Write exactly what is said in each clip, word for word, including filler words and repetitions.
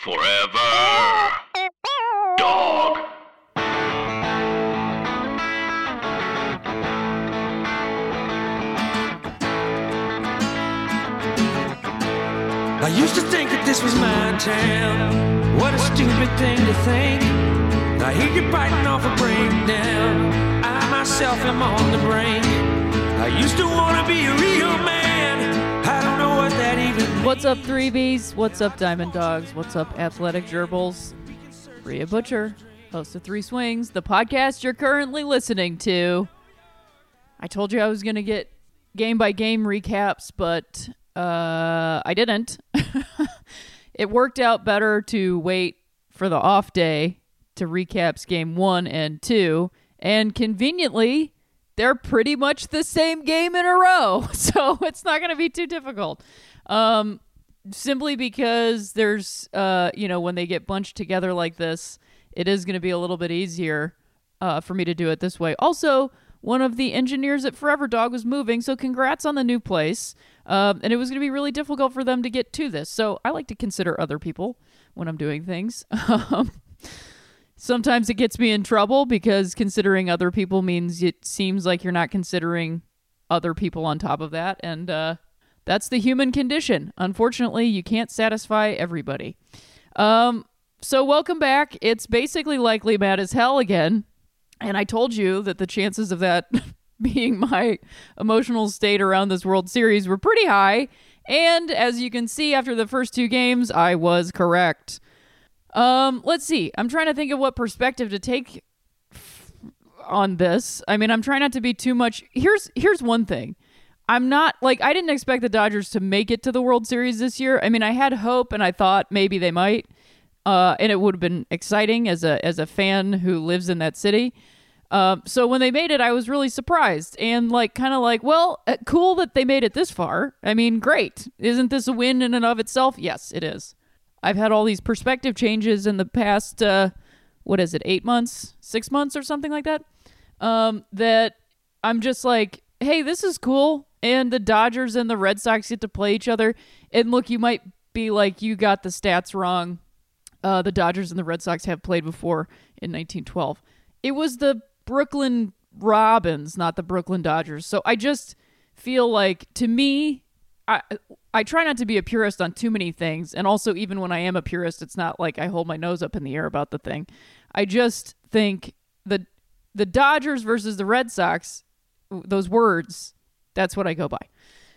Forever. Dog. I used to think that this was my town. What a stupid thing to think. I hear you biting off a breakdown. I myself am on the brink. I used to want to be a real man. I don't know what that even means. What's up, three Bs? What's up, Diamond Dogs? What's up, Athletic Gerbils? Rhea Butcher, host of Three Swings, the podcast you're currently listening to. I told you I was going to get game-by-game recaps, but uh, I didn't. It worked out better to wait for the off day to recaps game one and two, and conveniently, they're pretty much the same game in a row, so it's not going to be too difficult. Um, simply because there's, uh, you know, when they get bunched together like this, it is going to be a little bit easier uh, for me to do it this way. Also, one of the engineers at Forever Dog was moving, so congrats on the new place. Um, and it was going to be really difficult for them to get to this. So I like to consider other people when I'm doing things. Um, sometimes it gets me in trouble because considering other people means it seems like you're not considering other people on top of that. And uh, that's the human condition. Unfortunately, you can't satisfy everybody. Um, so welcome back. It's basically likely mad as hell again. And I told you that the chances of that being my emotional state around this World Series were pretty high. And as you can see after the first two games, I was correct. Um, let's see. I'm trying to think of what perspective to take f- on this. I mean, I'm trying not to be too much. Here's here's one thing. I'm not, like, I didn't expect the Dodgers to make it to the World Series this year. I mean, I had hope and I thought maybe they might. Uh, and it would have been exciting as a as a fan who lives in that city. Uh, so when they made it, I was really surprised and like kind of like, well, uh, cool that they made it this far. I mean, great. Isn't this a win in and of itself? Yes, it is. I've had all these perspective changes in the past, uh, what is it, eight months, six months or something like that, um, that I'm just like, hey, this is cool. And the Dodgers and the Red Sox get to play each other. And look, you might be like, you got the stats wrong. Uh, the Dodgers and the Red Sox have played before in nineteen twelve. It was the Brooklyn Robins, not the Brooklyn Dodgers. So I just feel like, to me, I I try not to be a purist on too many things. And also, even when I am a purist, it's not like I hold my nose up in the air about the thing. I just think the the Dodgers versus the Red Sox, those words, that's what I go by.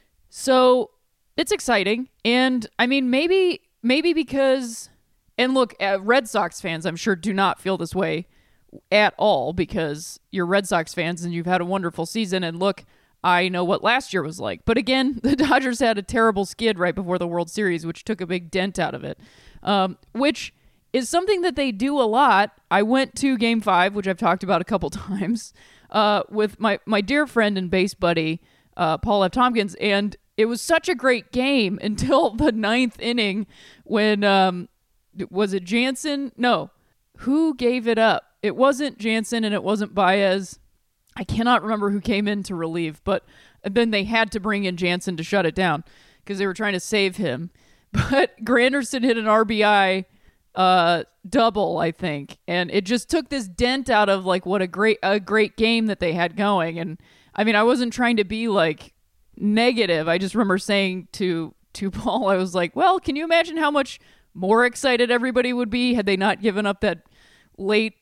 So it's exciting. And I mean, maybe maybe because, and look, uh, Red Sox fans, I'm sure, do not feel this way at all because you're Red Sox fans and you've had a wonderful season. And look, I know what last year was like. But again, the Dodgers had a terrible skid right before the World Series, which took a big dent out of it, um, which is something that they do a lot. I went to Game five, which I've talked about a couple times, uh, with my, my dear friend and base buddy, uh, Paul F. Tompkins, and it was such a great game until the ninth inning when, um, was it Jansen? No. Who gave it up? It wasn't Jansen and it wasn't Baez. I cannot remember who came in to relieve, but then they had to bring in Jansen to shut it down because they were trying to save him. But Granderson hit an R B I uh, double, I think, and it just took this dent out of like what a great a great game that they had going. And I mean, I wasn't trying to be like negative. I just remember saying to to Paul, I was like, well, can you imagine how much more excited everybody would be had they not given up that late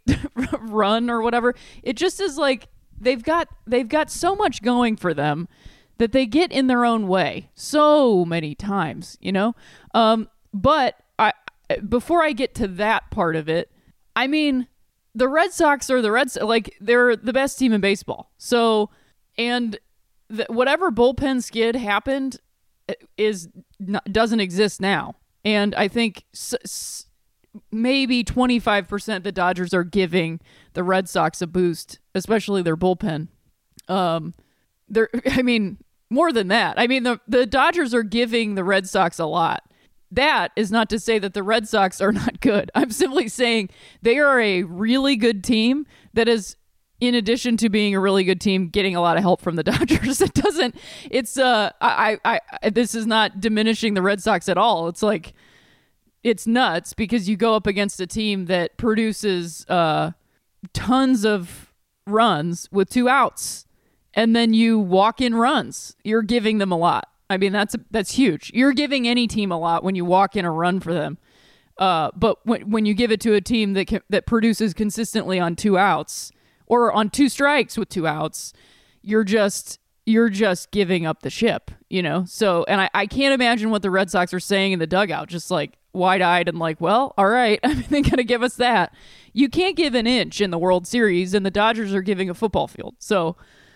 run or whatever? It just is like they've got they've got so much going for them that they get in their own way so many times, you know. Um, but I before I get to that part of it, I mean, the Red Sox are the Reds, like they're the best team in baseball. So, and the, whatever bullpen skid happened is not, doesn't exist now. And I think s- s- maybe twenty-five percent the Dodgers are giving the Red Sox a boost, especially their bullpen. Um, they're, I mean, more than that. I mean, the, the Dodgers are giving the Red Sox a lot. That is not to say that the Red Sox are not good. I'm simply saying they are a really good team that is, in addition to being a really good team, getting a lot of help from the Dodgers. It doesn't, it's, uh, I, I, I, this is not diminishing the Red Sox at all. It's like, it's nuts because you go up against a team that produces uh, tons of runs with two outs, and then you walk in runs. You're giving them a lot. I mean, that's that's huge. You're giving any team a lot when you walk in a run for them. Uh, but when when you give it to a team that can, that produces consistently on two outs or on two strikes with two outs, you're just you're just giving up the ship, you know. So, and I, I can't imagine what the Red Sox are saying in the dugout, just like wide-eyed and like, well, all right, I mean, they're gonna give us that. You can't give an inch in the World Series, and the Dodgers are giving a football field. So,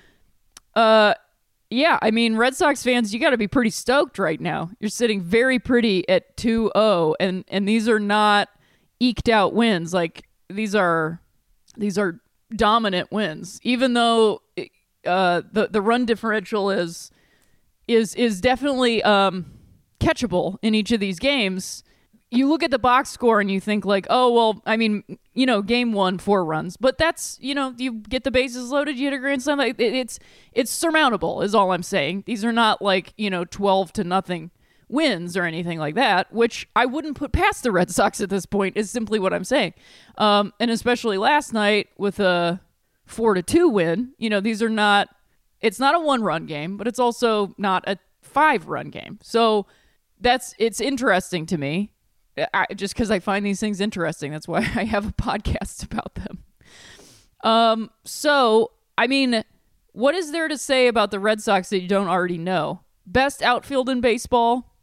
uh. Yeah, I mean, Red Sox fans, you got to be pretty stoked right now. You're sitting very pretty at two oh, and and these are not eked out wins. Like these are these are dominant wins. Even though uh, the the run differential is is is definitely um, catchable in each of these games. You look at the box score and you think like, oh, well, I mean, you know, game one, four runs. But that's, you know, you get the bases loaded, you hit a grand slam. Like, it, it's it's surmountable is all I'm saying. These are not like, you know, twelve to nothing wins or anything like that, which I wouldn't put past the Red Sox at this point is simply what I'm saying. Um, and especially last night with a four to two win, you know, these are not, it's not a one run game, but it's also not a five run game. So that's, it's interesting to me. I, just because I find these things interesting. That's why I have a podcast about them. Um, so, I mean, what is there to say about the Red Sox that you don't already know? Best outfield in baseball.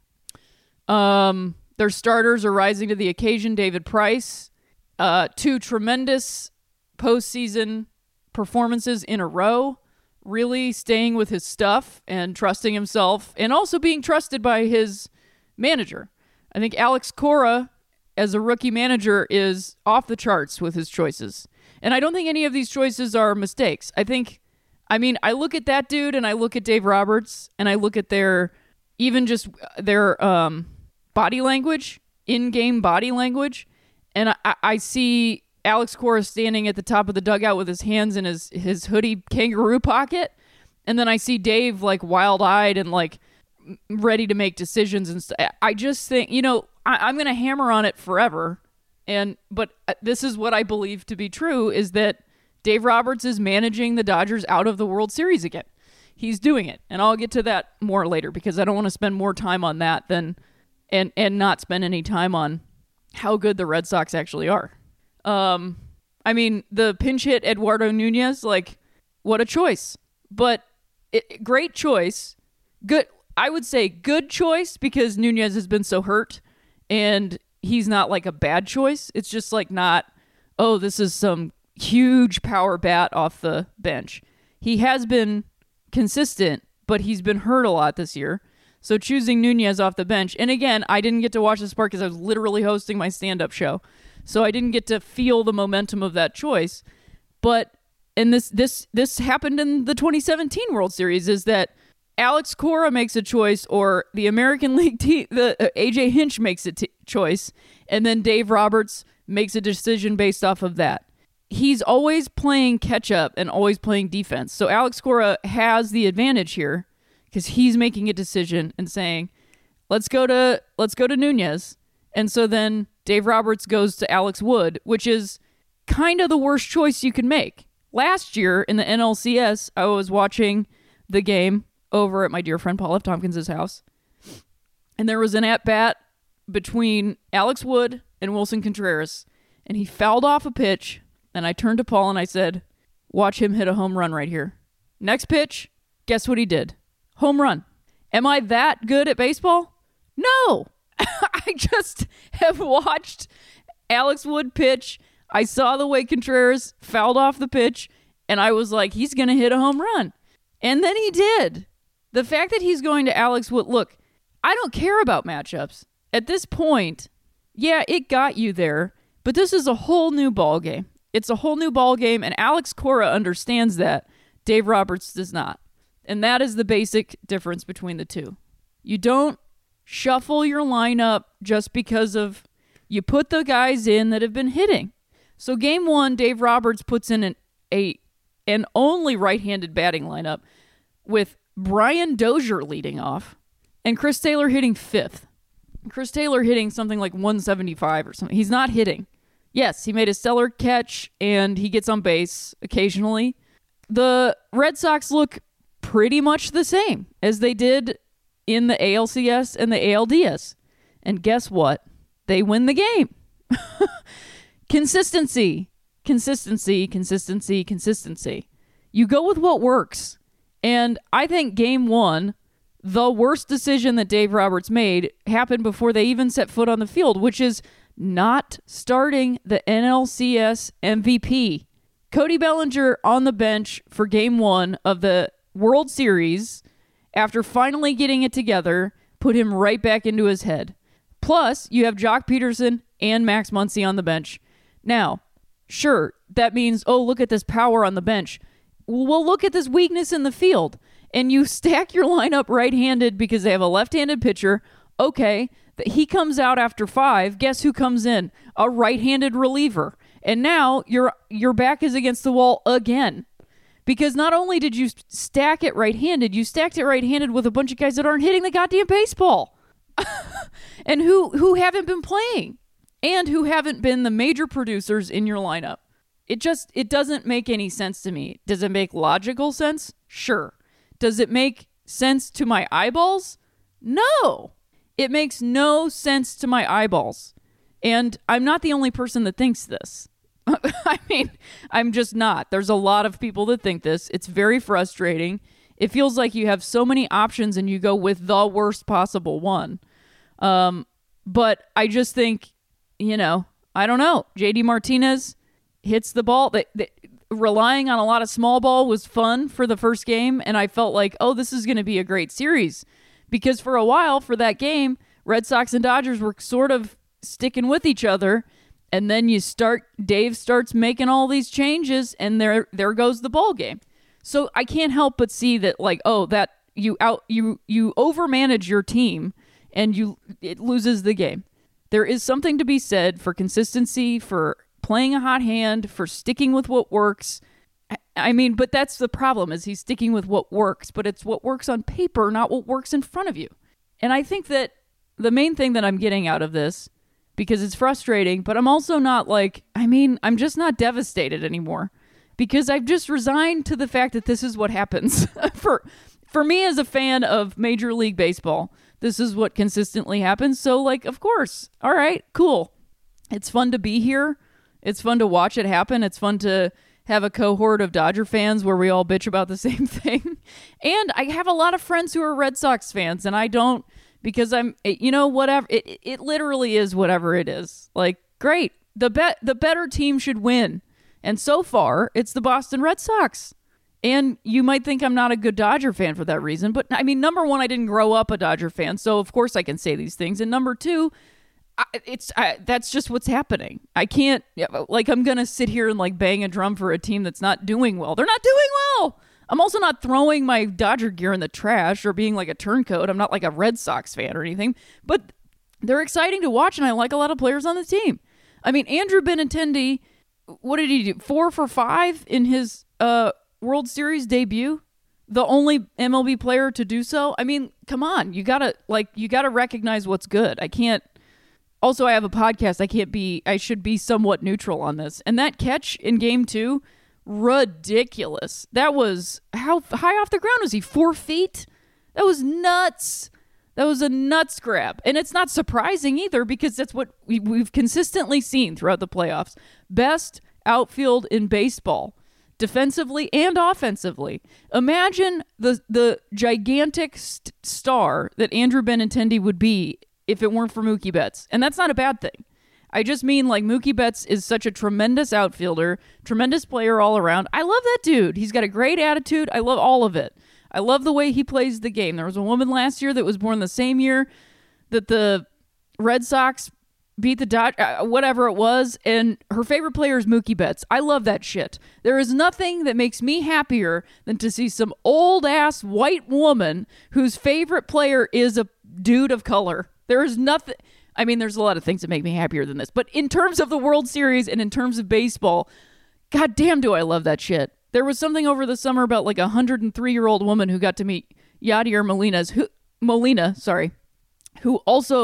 Um, their starters are rising to the occasion. David Price. Uh, two tremendous postseason performances in a row. Really staying with his stuff and trusting himself and also being trusted by his manager. I think Alex Cora, as a rookie manager, is off the charts with his choices. And I don't think any of these choices are mistakes. I think, I mean, I look at that dude and I look at Dave Roberts and I look at their, even just their um, body language, in-game body language, and I, I see Alex Cora standing at the top of the dugout with his hands in his, his hoodie kangaroo pocket. And then I see Dave like wild-eyed and like, ready to make decisions and st- I just think, you know, I- I'm going to hammer on it forever. And, but this is what I believe to be true is that Dave Roberts is managing the Dodgers out of the World Series again. He's doing it. And I'll get to that more later because I don't want to spend more time on that than, and, and not spend any time on how good the Red Sox actually are. Um, I mean, the pinch hit Eduardo Nunez, like what a choice, but it, great choice. Good. I would say good choice because Nunez has been so hurt and he's not like a bad choice. It's just like not, oh, this is some huge power bat off the bench. He has been consistent, but he's been hurt a lot this year. So choosing Nunez off the bench. And again, I didn't get to watch this part because I was literally hosting my stand-up show. So I didn't get to feel the momentum of that choice. But, and this, this, this happened in the twenty seventeen World Series is that Alex Cora makes a choice, or the American League team, the uh, A J Hinch makes a t- choice, and then Dave Roberts makes a decision based off of that. He's always playing catch up and always playing defense. So Alex Cora has the advantage here because he's making a decision and saying, "Let's go to let's go to Nunez," and so then Dave Roberts goes to Alex Wood, which is kind of the worst choice you can make. Last year in the N L C S, I was watching the game over at my dear friend Paul F. Tompkins' house. And there was an at-bat between Alex Wood and Wilson Contreras. And he fouled off a pitch. And I turned to Paul and I said, watch him hit a home run right here. Next pitch, guess what he did? Home run. Am I that good at baseball? No. I just have watched Alex Wood pitch. I saw the way Contreras fouled off the pitch. And I was like, he's going to hit a home run. And then he did. The fact that he's going to Alex Wood, look, I don't care about matchups. At this point, yeah, it got you there, but this is a whole new ball game. It's a whole new ball game, and Alex Cora understands that. Dave Roberts does not. And that is the basic difference between the two. You don't shuffle your lineup just because of you put the guys in that have been hitting. So game one, Dave Roberts puts in an a an only right-handed batting lineup with Brian Dozier leading off and Chris Taylor hitting fifth. Chris Taylor hitting something like one seventy-five or something. He's not hitting. Yes, he made a stellar catch, and he gets on base occasionally. The Red Sox look pretty much the same as they did in the A L C S and the A L D S. And guess what? They win the game. Consistency. Consistency, consistency, consistency. You go with what works. And I think game one, the worst decision that Dave Roberts made happened before they even set foot on the field, which is not starting the N L C S M V P. Cody Bellinger on the bench for game one of the World Series after finally getting it together, put him right back into his head. Plus, you have Jock Peterson and Max Muncy on the bench. Now, sure, that means, oh, look at this power on the bench. Well, look at this weakness in the field. And you stack your lineup right-handed because they have a left-handed pitcher. Okay, he comes out after five. Guess who comes in? A right-handed reliever. And now your your back is against the wall again. Because not only did you stack it right-handed, you stacked it right-handed with a bunch of guys that aren't hitting the goddamn baseball. And who who haven't been playing. And who haven't been the major producers in your lineup. It just, it doesn't make any sense to me. Does it make logical sense? Sure. Does it make sense to my eyeballs? No. It makes no sense to my eyeballs. And I'm not the only person that thinks this. I mean, I'm just not. There's a lot of people that think this. It's very frustrating. It feels like you have so many options and you go with the worst possible one. Um, but I just think, you know, I don't know. J D Martinez hits the ball. They, they, relying on a lot of small ball was fun for the first game, and I felt like, oh, this is going to be a great series. Because for a while, for that game, Red Sox and Dodgers were sort of sticking with each other, and then you start, Dave starts making all these changes, and there there goes the ball game. So I can't help but see that, like, oh, that you out you you overmanage your team, and you it loses the game. There is something to be said for consistency, for playing a hot hand, for sticking with what works. I mean, but that's the problem, is he's sticking with what works, but it's what works on paper, not what works in front of you. And I think that the main thing that I'm getting out of this, because it's frustrating, but I'm also not like, I mean, I'm just not devastated anymore, because I've just resigned to the fact that this is what happens. for for me as a fan of Major League Baseball, this is what consistently happens. So, like, of course, all right, cool. It's fun to be here. It's fun to watch it happen. It's fun to have a cohort of Dodger fans where we all bitch about the same thing. And I have a lot of friends who are Red Sox fans, and I don't, because I'm, you know, whatever. It it literally is whatever it is. Like, great. The bet the better team should win. And so far, it's the Boston Red Sox. And you might think I'm not a good Dodger fan for that reason. But, I mean, number one, I didn't grow up a Dodger fan, so of course I can say these things. And number two, I, it's I, that's just what's happening. I can't, like, I'm going to sit here and, like, bang a drum for a team that's not doing well. They're not doing well. I'm also not throwing my Dodger gear in the trash or being like a turncoat. I'm not like a Red Sox fan or anything. But they're exciting to watch, and I like a lot of players on the team. I mean, Andrew Benintendi, what did he do? Four for five in his uh, World Series debut? The only M L B player to do so? I mean, come on. You gotta, like, you gotta recognize what's good. I can't. Also, I have a podcast. I can't be, I should be somewhat neutral on this. And that catch in game two, ridiculous. That was, how high off the ground was he? Four feet? That was nuts. That was a nuts grab. And it's not surprising either, because that's what we, we've consistently seen throughout the playoffs. Best outfield in baseball, defensively and offensively. Imagine the the gigantic st- star that Andrew Benintendi would be if it weren't for Mookie Betts. And that's not a bad thing. I just mean, like, Mookie Betts is such a tremendous outfielder, tremendous player all around. I love that dude. He's got a great attitude. I love all of it. I love the way he plays the game. There was a woman last year that was born the same year that the Red Sox beat the Dodgers, uh, whatever it was, and her favorite player is Mookie Betts. I love that shit. There is nothing that makes me happier than to see some old-ass white woman whose favorite player is a dude of color. There is nothing... I mean, there's a lot of things that make me happier than this, but in terms of the World Series and in terms of baseball, goddamn do I love that shit. There was something over the summer about, like, a one hundred three-year-old woman who got to meet Yadier Molina's, who, Molina, sorry, who also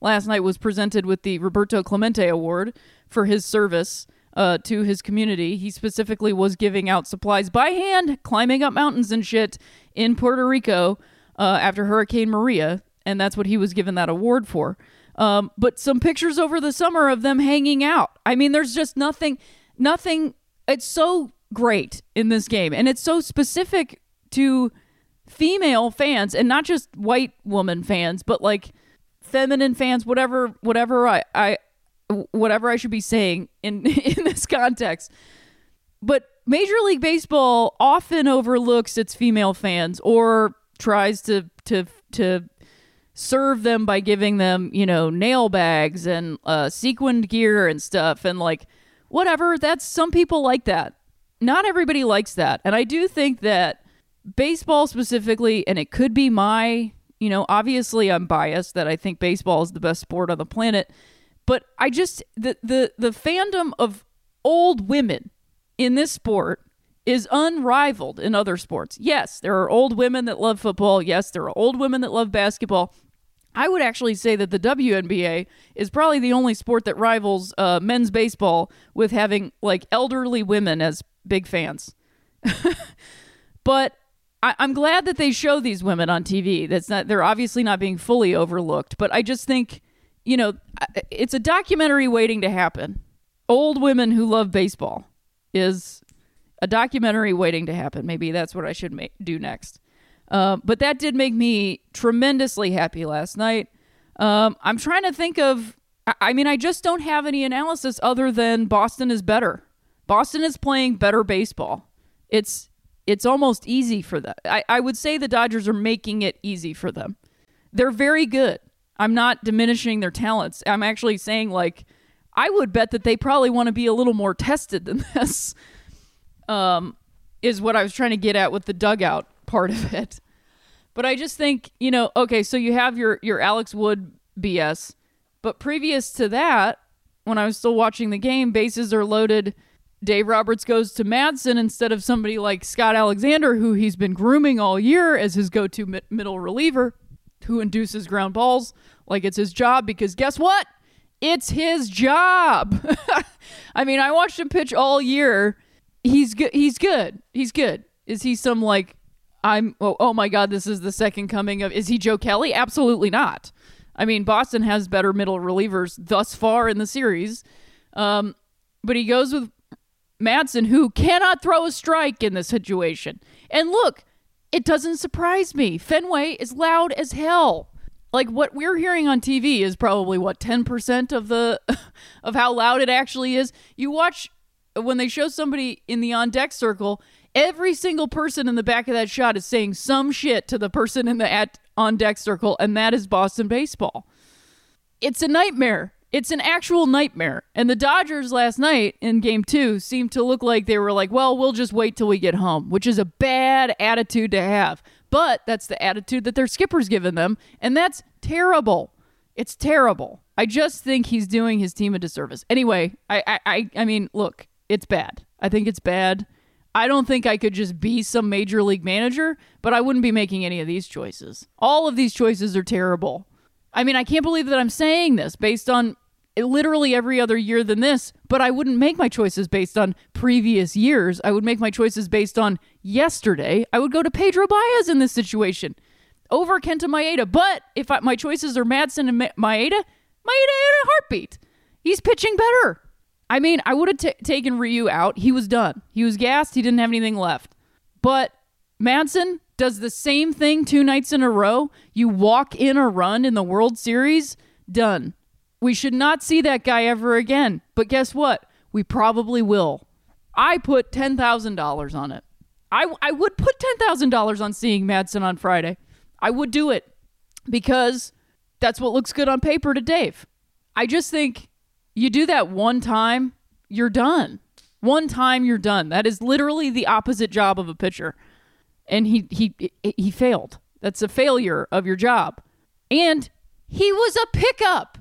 last night was presented with the Roberto Clemente Award for his service uh, to his community. He specifically was giving out supplies by hand, climbing up mountains and shit in Puerto Rico uh, after Hurricane Maria, and that's what he was given that award for. Um, but some pictures over the summer of them hanging out. I mean, there's just nothing, nothing. It's so great in this game, and it's so specific to female fans, and not just white woman fans, but like feminine fans, whatever, whatever I, I, whatever I should be saying in, in this context. But Major League Baseball often overlooks its female fans or tries to, to, to serve them by giving them, you know, nail bags and uh, sequined gear and stuff. And like, whatever, that's, some people like that. Not everybody likes that. And I do think that baseball specifically, and it could be my, you know, obviously I'm biased that I think baseball is the best sport on the planet, but I just, the the, the fandom of old women in this sport is unrivaled in other sports. Yes, there are old women that love football. Yes, there are old women that love basketball. I would actually say that the W N B A is probably the only sport that rivals uh, men's baseball with having like elderly women as big fans. But I, I'm glad that they show these women on T V. That's not, they're obviously not being fully overlooked, but I just think, you know, it's a documentary waiting to happen. Old women who love baseball is a documentary waiting to happen. Maybe that's what I should make, do next. Uh, but that did make me tremendously happy last night. Um, I'm trying to think of, I, I mean, I just don't have any analysis other than Boston is better. Boston is playing better baseball. It's it's almost easy for them. I, I would say the Dodgers are making it easy for them. They're very good. I'm not diminishing their talents. I'm actually saying, like, I would bet that they probably want to be a little more tested than this, um, is what I was trying to get at with the dugout part of it. But I just think, you know, okay, so you have your, your Alex Wood B S, but previous to that, when I was still watching the game, bases are loaded. Dave Roberts goes to Madsen instead of somebody like Scott Alexander, who he's been grooming all year as his go-to mi- middle reliever, who induces ground balls like it's his job, because guess what? It's his job. I mean, I watched him pitch all year. He's good. He's good. He's good. Is he some like, I'm, oh, oh my God, this is the second coming of, is he Joe Kelly? Absolutely not. I mean, Boston has better middle relievers thus far in the series. Um, but he goes with Madsen, who cannot throw a strike in this situation. And look, it doesn't surprise me. Fenway is loud as hell. Like, what we're hearing on T V is probably, what, ten percent of the of how loud it actually is. You watch, when they show somebody in the on-deck circle, every single person in the back of that shot is saying some shit to the person in the at on-deck circle, and that is Boston baseball. It's a nightmare. It's an actual nightmare. And the Dodgers last night in game two seemed to look like they were like, well, we'll just wait till we get home, which is a bad attitude to have. But that's the attitude that their skipper's given them, and that's terrible. It's terrible. I just think he's doing his team a disservice. Anyway, I, I, I mean, look, it's bad. I think it's bad. I don't think I could just be some major league manager, but I wouldn't be making any of these choices. All of these choices are terrible. I mean, I can't believe that I'm saying this based on literally every other year than this, but I wouldn't make my choices based on previous years. I would make my choices based on yesterday. I would go to Pedro Baez in this situation over Kenta Maeda. But if I, my choices are Madsen and Ma- Maeda, Maeda in a heartbeat. He's pitching better. I mean, I would have t- taken Ryu out. He was done. He was gassed. He didn't have anything left. But Madsen does the same thing two nights in a row. You walk in a run in the World Series, done. We should not see that guy ever again. But guess what? We probably will. I put ten thousand dollars on it. I, I would put ten thousand dollars on seeing Madsen on Friday. I would do it because that's what looks good on paper to Dave. I just think you do that one time, you're done. One time, you're done. That is literally the opposite job of a pitcher. And he he he failed. That's a failure of your job. And he was a pickup.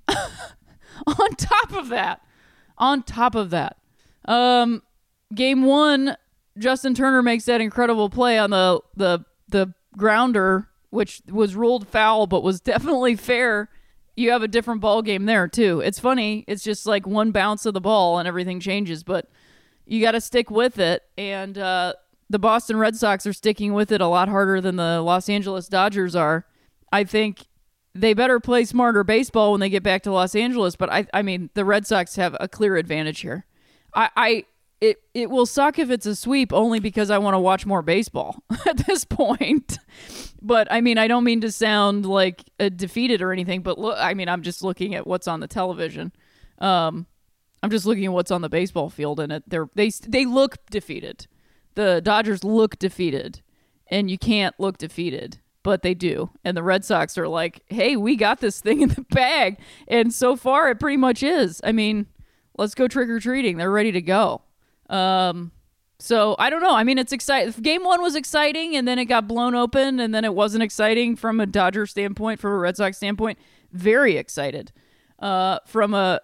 on top of that, on top of that, um, game one, Justin Turner makes that incredible play on the, the, the grounder, which was ruled foul, but was definitely fair. you have a different ball game there too. It's funny. It's just like one bounce of the ball and everything changes, but you got to stick with it. And uh, the Boston Red Sox are sticking with it a lot harder than the Los Angeles Dodgers are. I think they better play smarter baseball when they get back to Los Angeles. But I, I mean, the Red Sox have a clear advantage here. I, I it, it will suck if it's a sweep only because I want to watch more baseball at this point. But I mean, I don't mean to sound like a defeated or anything, but look, I mean, I'm just looking at what's on the television. Um, I'm just looking at what's on the baseball field, and it they're, they they look defeated. The Dodgers look defeated, and you can't look defeated, but they do. And the Red Sox are like, hey, we got this thing in the bag, and so far it pretty much is. I mean, let's go trick or treating. They're ready to go. Um, so I don't know. I mean, it's exciting. Game one was exciting, and then it got blown open, and then it wasn't exciting from a Dodger standpoint, from a Red Sox standpoint. Very excited. Uh, from a,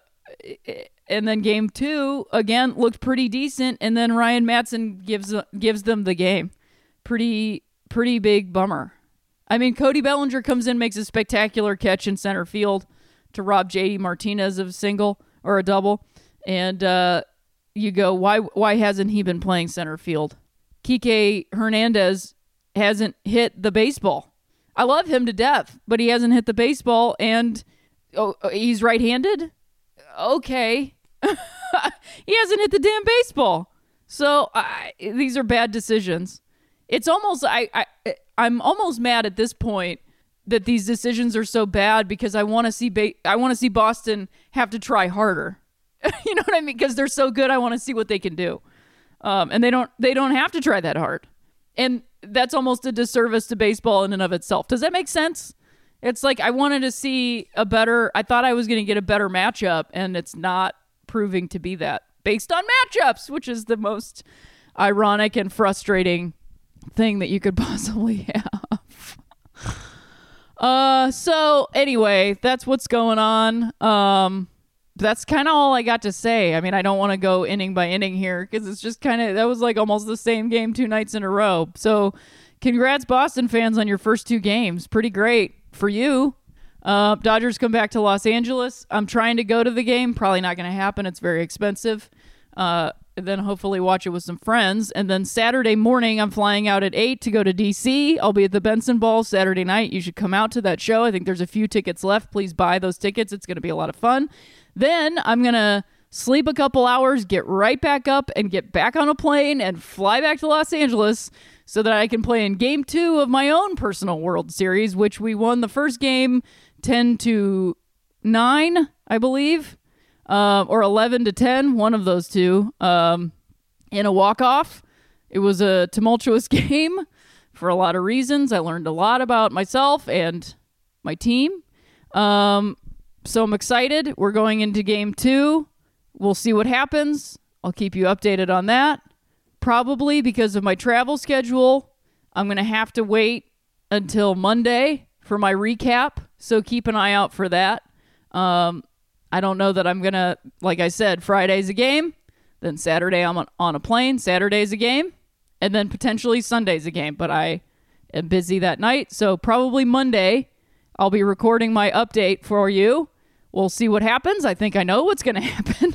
and then game two again looked pretty decent, and then Ryan Matson gives gives them the game. Pretty pretty big bummer. I mean, Cody Bellinger comes in, makes a spectacular catch in center field to rob J D Martinez of a single or a double, and uh, you go, why why hasn't he been playing center field? Kike Hernandez hasn't hit the baseball. I love him to death, but he hasn't hit the baseball, and oh, he's right-handed? Okay. He hasn't hit the damn baseball. So I, these are bad decisions. It's almost, I, I, I'm almost mad at this point that these decisions are so bad because I want to see, ba- I want to see Boston have to try harder. You know what I mean? Because they're so good, I want to see what they can do. Um, and they don't, they don't have to try that hard. And that's almost a disservice to baseball in and of itself. Does that make sense? It's like I wanted to see a better, I thought I was going to get a better matchup, and it's not proving to be that based on matchups, which is the most ironic and frustrating thing that you could possibly have. uh, so anyway, that's what's going on. Um, that's kind of all I got to say. I mean, I don't want to go inning by inning here because it's just kind of, that was like almost the same game two nights in a row. So congrats, Boston fans, on your first two games. Pretty great for you. Uh, Dodgers come back to Los Angeles. I'm trying to go to the game. Probably not going to happen. It's very expensive. Uh, and then hopefully watch it with some friends. And then Saturday morning, I'm flying out at eight to go to D C. I'll be at the Benson Ball Saturday night. You should come out to that show. I think there's a few tickets left. Please buy those tickets. It's going to be a lot of fun. Then I'm going to sleep a couple hours, get right back up, and get back on a plane and fly back to Los Angeles so that I can play in game two of my own personal World Series, which we won the first game ten to nine, I believe, uh, or eleven to ten, one of those two, um, in a walk-off. It was a tumultuous game for a lot of reasons. I learned a lot about myself and my team. Um, so I'm excited. We're going into game two. We'll see what happens. I'll keep you updated on that. Probably because of my travel schedule, I'm going to have to wait until Monday for my recap. So keep an eye out for that. Um, I don't know that I'm going to, like I said, Friday's a game. Then Saturday I'm on, on a plane. Saturday's a game. And then potentially Sunday's a game. But I am busy that night. So probably Monday I'll be recording my update for you. We'll see what happens. I think I know what's going to happen.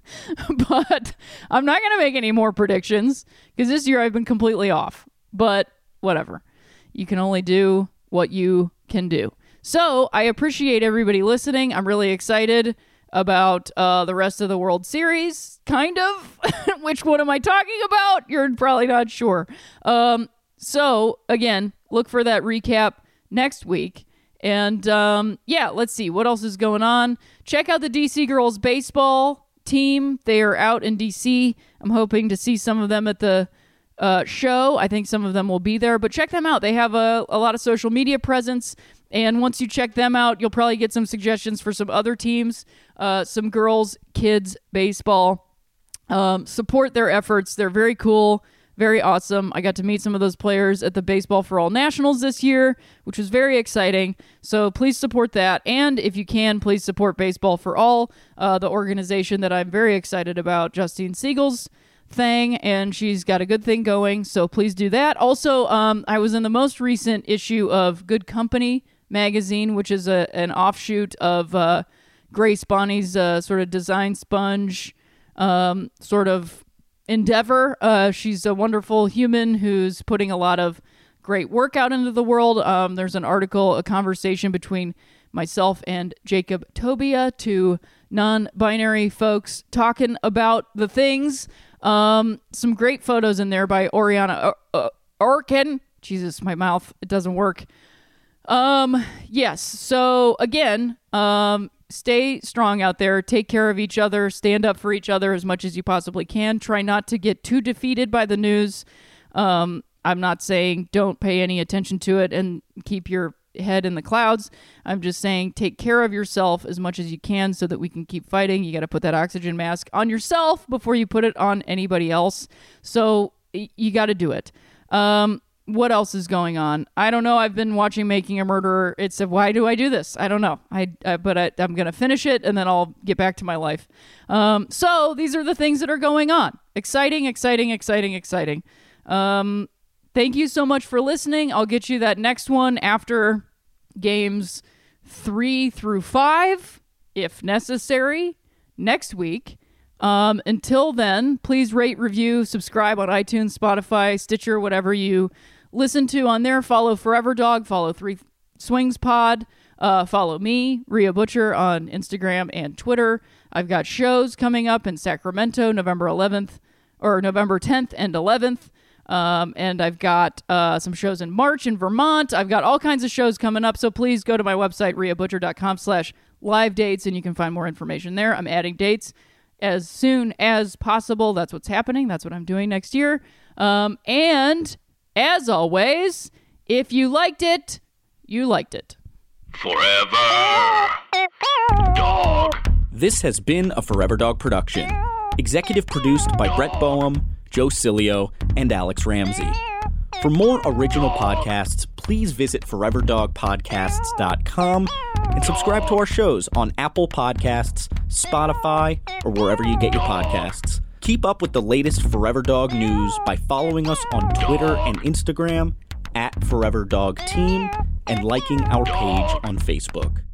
But I'm not going to make any more predictions because this year I've been completely off. But whatever. You can only do what you can do. So I appreciate everybody listening. I'm really excited about uh, the rest of the World Series, kind of. Which one am I talking about? You're probably not sure. Um, so, again, look for that recap next week. And, um, yeah, let's see. What else is going on? Check out the D C Girls Baseball team. They are out in D C. I'm hoping to see some of them at the uh, show. I think some of them will be there. But check them out. They have a, a lot of social media presence. And once you check them out, you'll probably get some suggestions for some other teams, uh, some girls, kids, baseball. Um, support their efforts. They're very cool, very awesome. I got to meet some of those players at the Baseball for All Nationals this year, which was very exciting. So please support that. And if you can, please support Baseball for All, uh, the organization that I'm very excited about, Justine Siegel's thing, and she's got a good thing going. So please do that. Also, um, I was in the most recent issue of Good Company magazine, which is a an offshoot of uh, Grace Bonnie's uh, sort of design sponge um, sort of endeavor. Uh, she's a wonderful human who's putting a lot of great work out into the world. Um, there's an article, a conversation between myself and Jacob Tobia, two non-binary folks talking about the things. Um, some great photos in there by Oriana uh, Orkin. Jesus, my mouth, it doesn't work. Um, yes. So again, um, stay strong out there. Take care of each other. Stand up for each other as much as you possibly can. Try not to get too defeated by the news. Um, I'm not saying don't pay any attention to it and keep your head in the clouds. I'm just saying take care of yourself as much as you can so that we can keep fighting. You got to put that oxygen mask on yourself before you put it on anybody else. So y- you got to do it. Um, what else is going on? I don't know. I've been watching Making a Murderer. It's a, why do I do this? I don't know. I, I but I, I'm going to finish it and then I'll get back to my life. Um, so these are the things that are going on. Exciting, exciting, exciting, exciting. Um, Thank you so much for listening. I'll get you that next one after games three through five, if necessary, next week. Um, until then, please rate, review, subscribe on iTunes, Spotify, Stitcher, whatever you listen to on there. Follow Forever Dog, follow Three Swings Pod, uh, follow me, Rhea Butcher, on Instagram and Twitter. I've got shows coming up in Sacramento, November eleventh, or November tenth and eleventh. Um, and I've got uh, some shows in March in Vermont. I've got all kinds of shows coming up, so please go to my website, rhea butcher dot com slash live dates, and you can find more information there. I'm adding dates as soon as possible. That's what's happening. That's what I'm doing next year. Um, and as always, if you liked it, you liked it. Forever Dog. This has been a Forever Dog production. Executive produced by Brett Boehm, Joe Cilio, and Alex Ramsey. For more original podcasts, please visit forever dog podcasts dot com and subscribe to our shows on Apple Podcasts, Spotify, or wherever you get your podcasts. Keep up with the latest Forever Dog news by following us on Twitter and Instagram at Forever Dog Team and liking our page on Facebook.